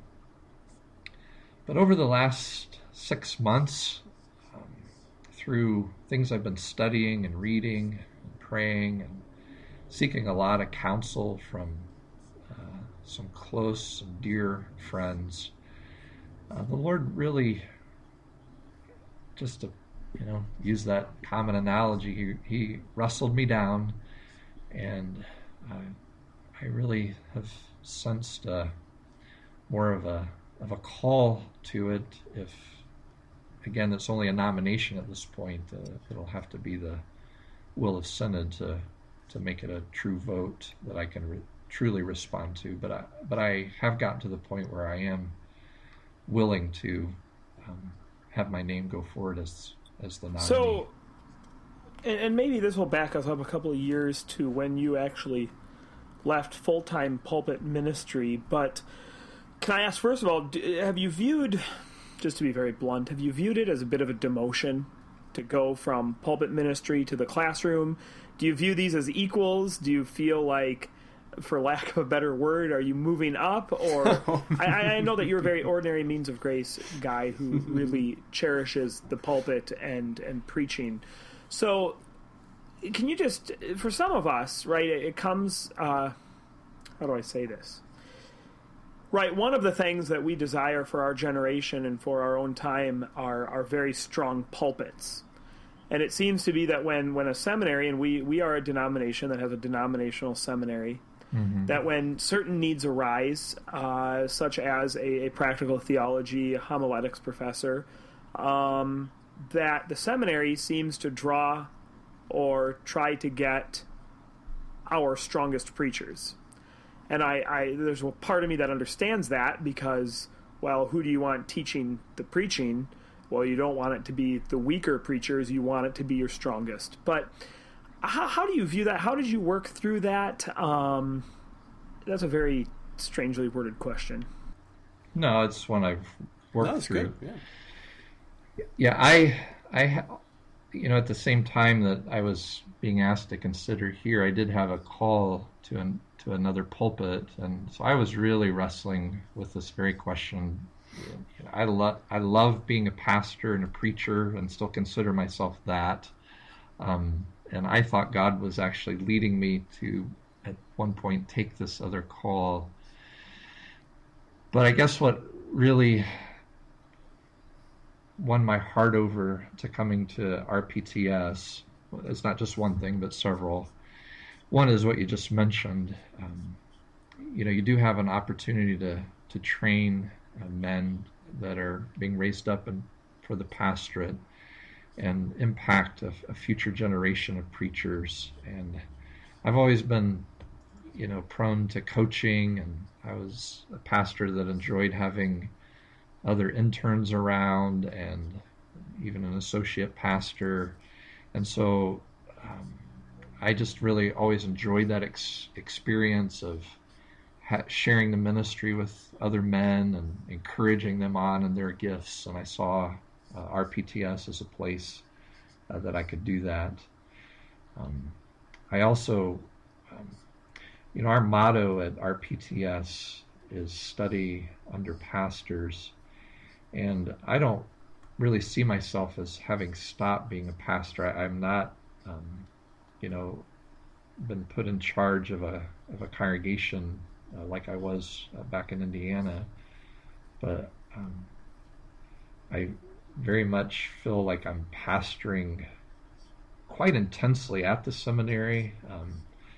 But over the last six months, um, through things I've been studying and reading and praying and seeking a lot of counsel from uh, some close and dear friends, uh, the Lord really, just to you know, use that common analogy, he, he wrestled me down, and uh, I really have sensed uh, more of a of a call to it. If, again, it's only a nomination at this point, uh, it'll have to be the will of Synod to to make it a true vote that I can re- truly respond to. But I, but I have gotten to the point where I am willing to um, have my name go forward as as the nominee. So, and, and maybe this will back us up a couple of years to when you actually left full-time pulpit ministry, but can I ask, first of all, have you viewed, just to be very blunt, have you viewed it as a bit of a demotion to go from pulpit ministry to the classroom? Do you view these as equals? Do you feel like, for lack of a better word, are you moving up? Or I, I know that you're a very ordinary means of grace guy who really cherishes the pulpit and, and preaching. So can you just, for some of us, right, it, it comes, uh, how do I say this? Right, one of the things that we desire for our generation and for our own time are, are very strong pulpits. And it seems to be that when, when a seminary, and we, we are a denomination that has a denominational seminary, mm-hmm. that when certain needs arise, uh, such as a, a practical theology, a homiletics professor, um, that the seminary seems to draw or try to get our strongest preachers. And I, I there's a part of me that understands that because, well, who do you want teaching the preaching? Well, you don't want it to be the weaker preachers. You want it to be your strongest. But how, how do you view that? How did you work through that? Um, that's a very strangely worded question. No, it's one I've worked no, through. Good. Yeah. yeah, I, I, you know, at the same time that I was being asked to consider here, I did have a call to an to another pulpit, and so I was really wrestling with this very question. You know, I love I love being a pastor and a preacher, and still consider myself that. Um, and I thought God was actually leading me to, at one point, take this other call. But I guess what really won my heart over to coming to R P T S, it's not just one thing, but several. One is what you just mentioned. Um, you know, you do have an opportunity to to train uh, men that are being raised up in, for the pastorate and impact a, a future generation of preachers. And I've always been, you know, prone to coaching, and I was a pastor that enjoyed having other interns around and even an associate pastor. And so um, I just really always enjoyed that ex- experience of ha- sharing the ministry with other men and encouraging them on in their gifts. And I saw uh, R P T S as a place uh, that I could do that. Um, I also, um, you know, our motto at R P T S is study under pastors. And I don't really see myself as having stopped being a pastor. I, I'm not, um, you know, been put in charge of a of a congregation uh, like I was uh, back in Indiana, but um, I very much feel like I'm pastoring quite intensely at the seminary. Um,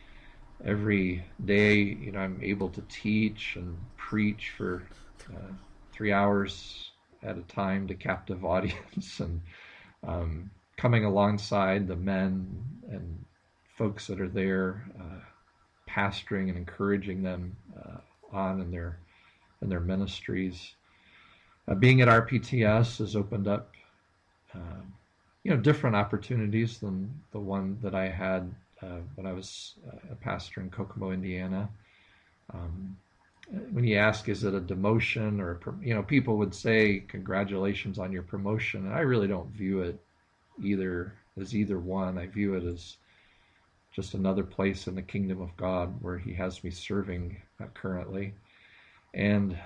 every day, you know, I'm able to teach and preach for uh, three hours at a time to captive audience, and um, coming alongside the men and folks that are there, uh, pastoring and encouraging them uh, on in their in their ministries. Uh, being at R P T S has opened up, um, you know, different opportunities than the one that I had uh, when I was a pastor in Kokomo, Indiana. Um, when you ask, is it a demotion or, you know, people would say, congratulations on your promotion. And I really don't view it either as either one. I view it as just another place in the kingdom of God where he has me serving uh, currently. And,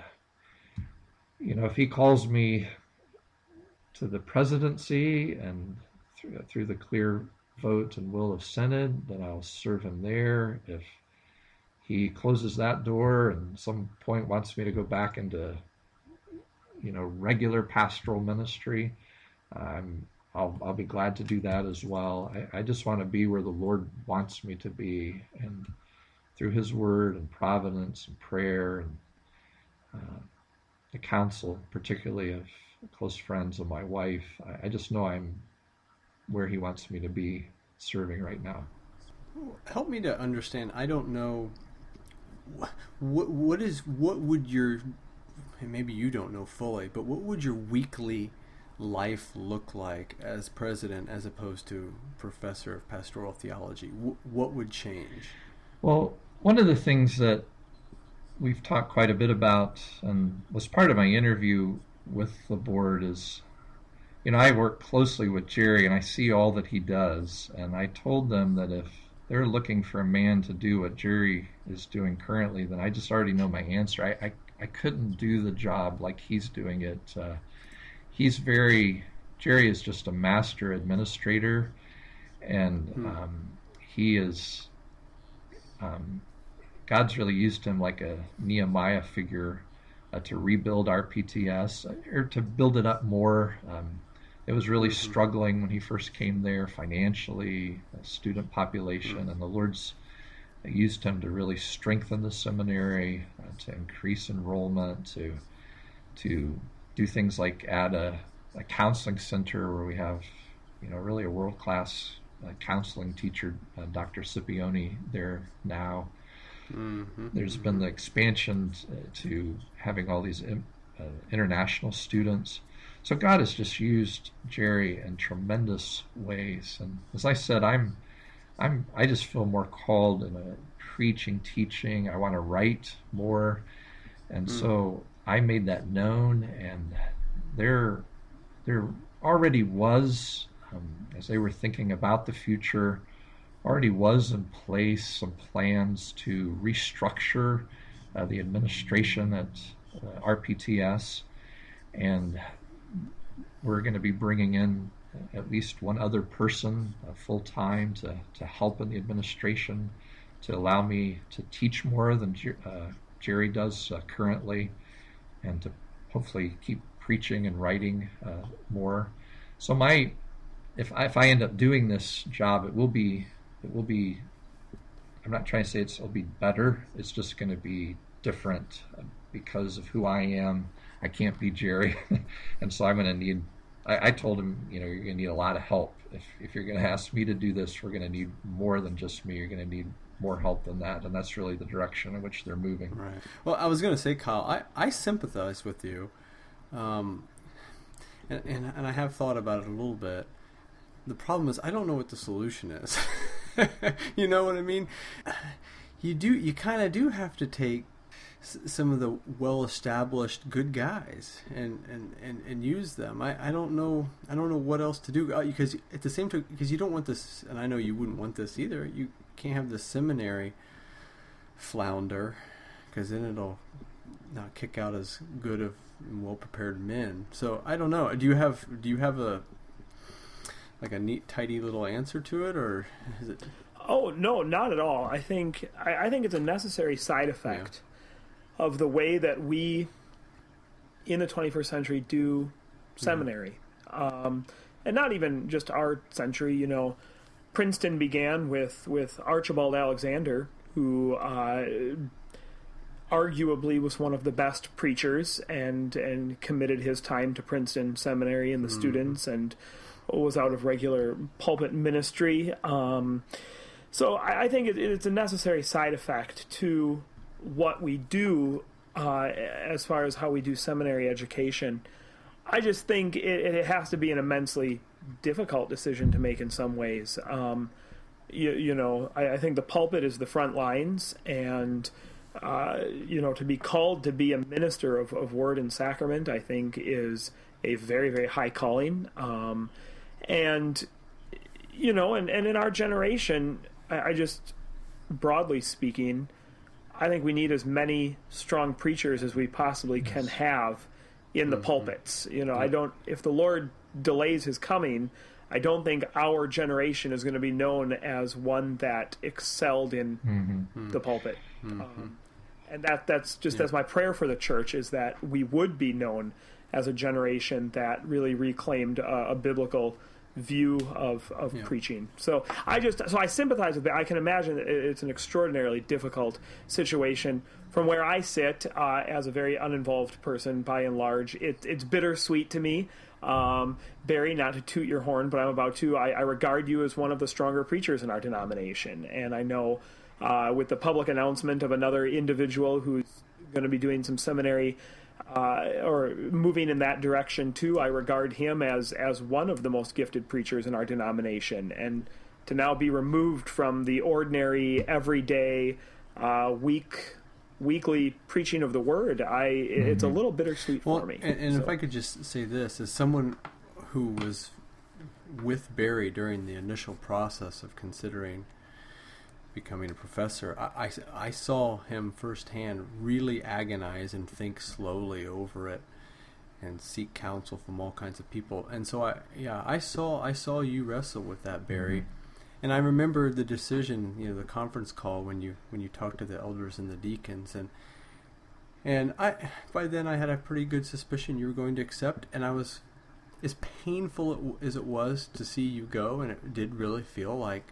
you know, if he calls me to the presidency and through, through the clear vote and will of Synod, then I'll serve him there. If he closes that door and at some point wants me to go back into, you know, regular pastoral ministry, um, I'll, I'll be glad to do that as well. I, I just want to be where the Lord wants me to be, and through his word and providence and prayer and uh, the counsel, particularly of close friends of my wife, I, I just know I'm where he wants me to be serving right now. Help me to understand. I don't know what what is what would your, maybe you don't know fully, but what would your weekly life look like as president as opposed to professor of pastoral theology? What would change? Well, one of the things that we've talked quite a bit about and was part of my interview with the board is, you know, I work closely with Jerry and I see all that he does, and I told them that if they're looking for a man to do what Jerry is doing currently, then I just already know my answer. I, I, I couldn't do the job like he's doing it. Uh, he's very, Jerry is just a master administrator, and hmm. um, he is, um, God's really used him like a Nehemiah figure uh, to rebuild R P T S, or to build it up more. Um, It was really mm-hmm. struggling when he first came there financially, student population, mm-hmm. and the Lord's used him to really strengthen the seminary, uh, to increase enrollment, to to do things like add a, a counseling center where we have, you know, really a world-class uh, counseling teacher, uh, Doctor Scipione, there now. Mm-hmm. There's been the expansion to having all these in, uh, international students. So God has just used Jerry in tremendous ways, and as I said, I'm, I'm, I just feel more called in a preaching, teaching. I want to write more, and mm. so I made that known. And there, there already was, um, as they were thinking about the future, already was in place some plans to restructure uh, the administration at uh, R P T S, and we're going to be bringing in at least one other person uh, full-time to, to help in the administration, to allow me to teach more than uh, Jerry does uh, currently, and to hopefully keep preaching and writing uh, more. So my, if I, if I end up doing this job, it will be, it will be, I'm not trying to say it's, it'll be better. It's just going to be different uh, because of who I am. I can't be Jerry, and so I'm going to need, I, I told him, you know, you're going to need a lot of help. If if you're going to ask me to do this, we're going to need more than just me. You're going to need more help than that, and that's really the direction in which they're moving. Right. Well, I was going to say, Kyle, I, I sympathize with you. Um, and, and and I have thought about it a little bit. The problem is I don't know what the solution is. You know what I mean? You do. You kind of do have to take some of the well-established good guys and, and, and, and use them. I, I don't know I don't know what else to do uh, because at the same time because you don't want this, and I know you wouldn't want this either. You can't have the seminary flounder because then it'll not kick out as good of well-prepared men. So I don't know. Do you have do you have a like a neat, tidy little answer to it, or is it? Oh no, not at all. I think I, I think it's a necessary side effect. Yeah. Of the way that we, in the twenty-first century, do seminary. Mm-hmm. Um, and not even just our century, you know. Princeton began with, with Archibald Alexander, who uh, arguably was one of the best preachers and, and committed his time to Princeton Seminary and the mm-hmm. students and was out of regular pulpit ministry. Um, so I, I think it, it's a necessary side effect to what we do uh, as far as how we do seminary education. I just think it, it has to be an immensely difficult decision to make in some ways. Um, you, you know, I, I think the pulpit is the front lines, and uh, you know, to be called to be a minister of, of word and sacrament, I think is a very, very high calling. Um, and you know, and, and in our generation, I, I just, broadly speaking, I think we need as many strong preachers as we possibly can have in the mm-hmm. pulpits. You know, yeah. I don't, if the Lord delays his coming, I don't think our generation is going to be known as one that excelled in mm-hmm. the pulpit. Mm-hmm. Um, and that that's just, yeah. that's my prayer for the church, is that we would be known as a generation that really reclaimed uh, a biblical view of, of yeah. preaching. So I just so I sympathize with that. I can imagine that it's an extraordinarily difficult situation. From where I sit, uh, as a very uninvolved person, by and large, it, it's bittersweet to me. Um, Barry, not to toot your horn, but I'm about to. I, I regard you as one of the stronger preachers in our denomination, and I know uh, with the public announcement of another individual who's going to be doing some seminary Uh, or moving in that direction too, I regard him as as one of the most gifted preachers in our denomination, and to now be removed from the ordinary, everyday, uh, week weekly preaching of the word, I mm-hmm. it's a little bittersweet well, for me. And, and so. if I could just say this, as someone who was with Barry during the initial process of considering becoming a professor, I, I, I saw him firsthand really agonize and think slowly over it and seek counsel from all kinds of people. And so I yeah I saw I saw you wrestle with that, Barry. Mm-hmm. And I remember the decision, you know, the conference call when you when you talked to the elders and the deacons, and and I by then I had a pretty good suspicion you were going to accept, and I was, as painful as it was to see you go, and it did really feel like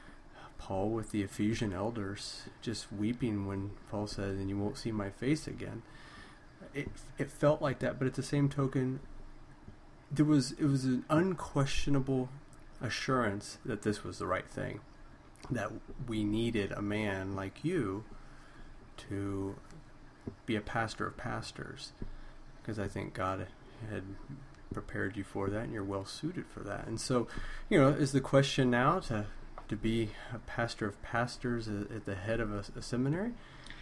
Paul with the Ephesian elders just weeping when Paul said, "And you won't see my face again." It it felt like that, but at the same token, there was it was an unquestionable assurance that this was the right thing, that we needed a man like you to be a pastor of pastors, because I think God had prepared you for that, and you're well suited for that. And so, you know, is the question now to to be a pastor of pastors at the head of a, a seminary?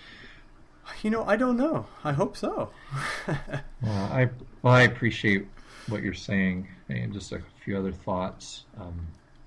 You know, I don't know. I hope so. well, I well, I appreciate what you're saying, and just a few other thoughts. Um,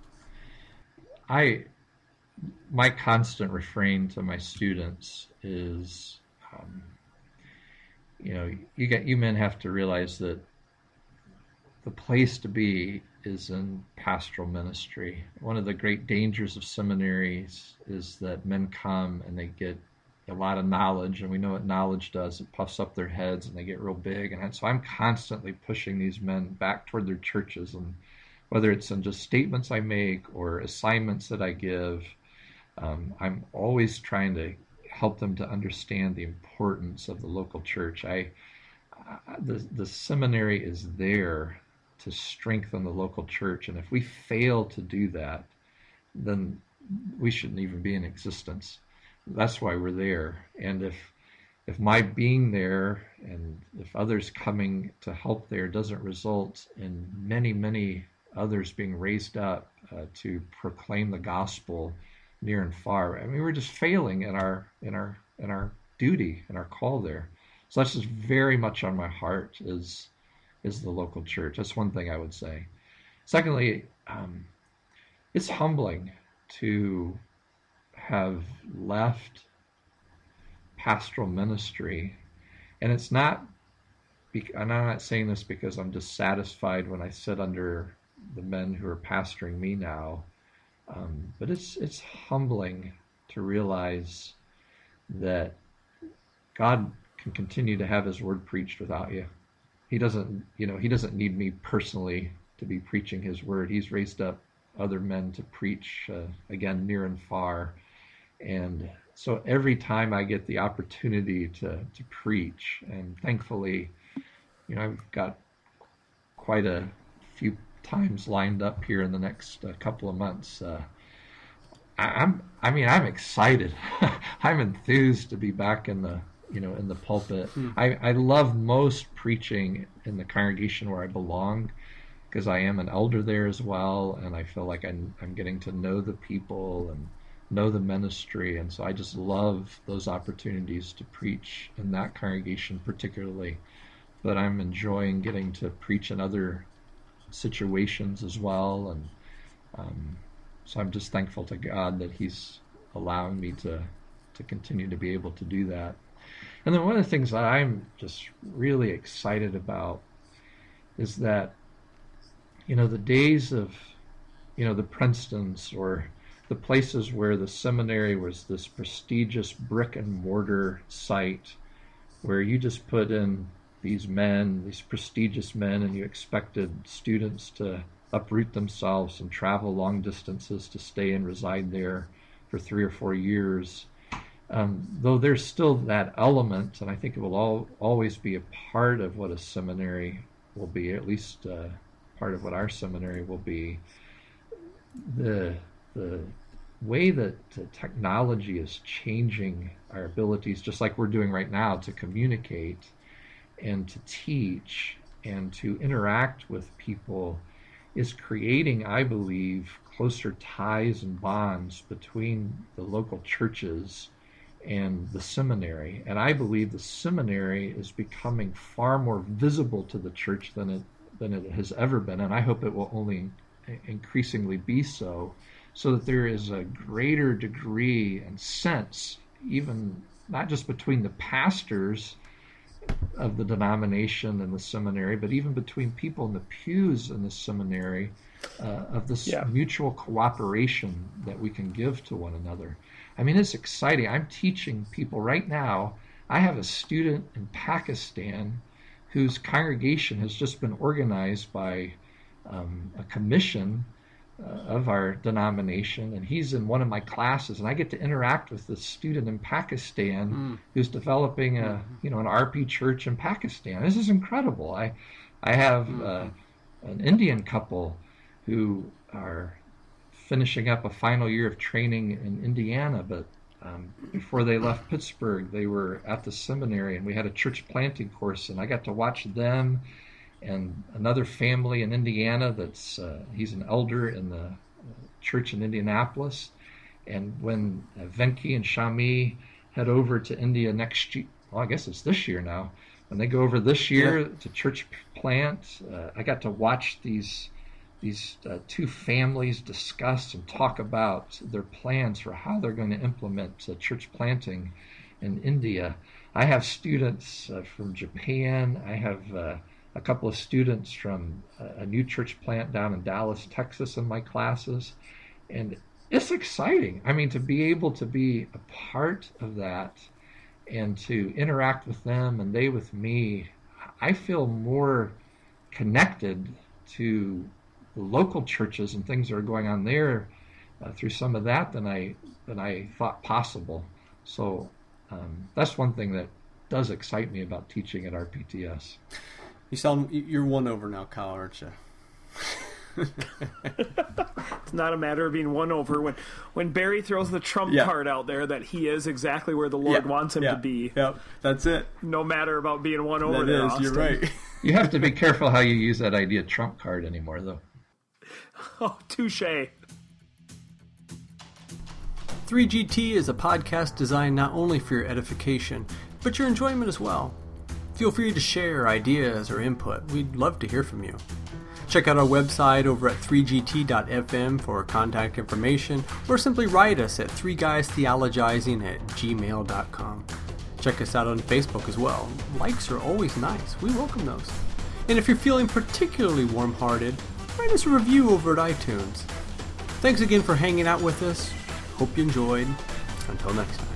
I my constant refrain to my students is, um, you know, you get you men have to realize that the place to be is in pastoral ministry. One of the great dangers of seminaries is that men come and they get a lot of knowledge, and we know what knowledge does. It puffs up their heads and they get real big. And so I'm constantly pushing these men back toward their churches, and whether it's in just statements I make or assignments that I give, um, I'm always trying to help them to understand the importance of the local church. I, I the, the seminary is there to strengthen the local church, and if we fail to do that, then we shouldn't even be in existence. That's why we're there. And if if my being there and if others coming to help there doesn't result in many, many others being raised up uh, to proclaim the gospel near and far, I mean, we're just failing in our in our in our duty and our call there. So that's just very much on my heart is is the local church. That's one thing I would say. Secondly, um, it's humbling to have left pastoral ministry, and it's not. And I'm not saying this because I'm dissatisfied when I sit under the men who are pastoring me now, um, but it's it's humbling to realize that God can continue to have His word preached without you. He doesn't, you know, He doesn't need me personally to be preaching His word. He's raised up other men to preach, uh, again, near and far. And so every time I get the opportunity to, to preach, and thankfully, you know, I've got quite a few times lined up here in the next uh, couple of months. Uh, I, I'm, I mean, I'm excited. I'm enthused to be back in the, you know, in the pulpit. Hmm. I, I love most preaching in the congregation where I belong, because I am an elder there as well, and I feel like I'm, I'm getting to know the people and know the ministry, and so I just love those opportunities to preach in that congregation particularly. But I'm enjoying getting to preach in other situations as well, and um, so I'm just thankful to God that He's allowing me to to continue to be able to do that. And then one of the things that I'm just really excited about is that, you know, the days of, you know, the Princetons or the places where the seminary was this prestigious brick and mortar site where you just put in these men, these prestigious men, and you expected students to uproot themselves and travel long distances to stay and reside there for three or four years. Um, though there's still that element, and I think it will all, always be a part of what a seminary will be, at least uh, part of what our seminary will be, the the way that uh, technology is changing our abilities, just like we're doing right now, to communicate and to teach and to interact with people, is creating, I believe, closer ties and bonds between the local churches and the seminary. And I believe the seminary is becoming far more visible to the church than it than it has ever been, and I hope it will only increasingly be so, so that there is a greater degree and sense, even not just between the pastors of the denomination and the seminary, but even between people in the pews in the seminary, uh, of this yeah. mutual cooperation that we can give to one another. I mean, it's exciting. I'm teaching people right now. I have a student in Pakistan whose congregation has just been organized by um, a commission uh, of our denomination, and he's in one of my classes, and I get to interact with this student in Pakistan mm. who's developing a, you know, an R P church in Pakistan. This is incredible. I, I have uh, an Indian couple who are finishing up a final year of training in Indiana, but Um, before they left Pittsburgh, they were at the seminary, and we had a church planting course, and I got to watch them and another family in Indiana that's, uh, he's an elder in the church in Indianapolis. And when uh, Venki and Shami head over to India next year, well, I guess it's this year now, when they go over this year yeah. to church plant, uh, I got to watch these these uh, two families discuss and talk about their plans for how they're going to implement uh, church planting in India. I have students uh, from Japan. I have uh, a couple of students from a, a new church plant down in Dallas, Texas in my classes. And it's exciting. I mean, to be able to be a part of that and to interact with them and they with me, I feel more connected to the local churches and things that are going on there uh, through some of that than I than I thought possible. So um, that's one thing that does excite me about teaching at R P T S. You sound you're won over now, Kyle, aren't you? It's not a matter of being won over. When when Barry throws the trump Yeah. card out there that he is exactly where the Lord Yeah, wants him yeah, to be, Yep, that's it. no matter about being won over That there, is, you're Austin. right. You have to be careful how you use that idea trump card anymore, though. Oh, touche. three G T is a podcast designed not only for your edification, but your enjoyment as well. Feel free to share ideas or input. We'd love to hear from you. Check out our website over at three G T dot f m for contact information, or simply write us at three guys theologizing at gmail dot com. Check us out on Facebook as well. Likes are always nice. We welcome those. And if you're feeling particularly warm-hearted, write us a review over at iTunes. Thanks again for hanging out with us. Hope you enjoyed. Until next time.